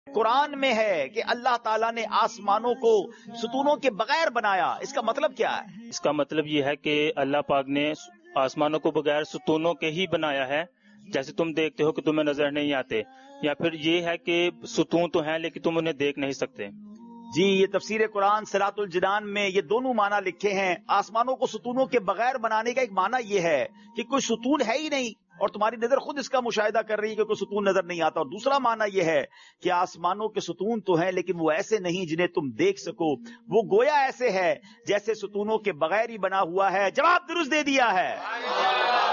कुरान में है कि अल्लाह ताला ने आसमानों को सुतूनों के बगैर बनाया, इसका मतलब क्या है? इसका मतलब ये है कि अल्लाह पाक ने आसमानों को बगैर सुतूनों के ही बनाया है, जैसे तुम देखते हो कि तुम्हें नजर नहीं आते, या फिर ये है कि सुतून तो हैं लेकिन तुम उन्हें देख नहीं सकते। जी, ये तफसीर कुरान सिरातुल जिनान में ये दोनों माना लिखे हैं। आसमानों को सुतूनों के बगैर बनाने का एक माना ये है कि कोई सुतून है ही नहीं और तुम्हारी नजर खुद इसका मुशाहिदा कर रही है कि कोई सुतून नजर नहीं आता। और दूसरा माना यह है कि आसमानों के सुतून तो हैं लेकिन वो ऐसे नहीं जिन्हें तुम देख सको, वो गोया ऐसे है जैसे सुतूनों के बगैर ही बना हुआ है। जवाब दुरुस्त दे दिया है।